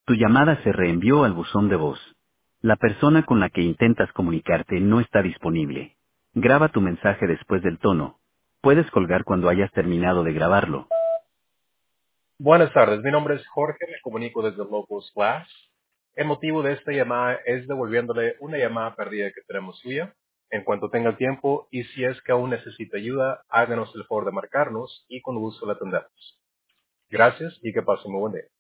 Tu llamada se reenvió al buzón de voz. La persona con la que intentas comunicarte no está disponible. Graba tu mensaje después del tono. Puedes colgar cuando hayas terminado de grabarlo. Buenas tardes, mi nombre es Jorge, me comunico desde Locals Glass. El motivo de esta llamada es devolviéndole una llamada perdida que tenemos suya. En cuanto tenga el tiempo y si es que aún necesita ayuda, háganos el favor de marcarnos y con gusto la atendemos. Gracias y que pasen muy buen día.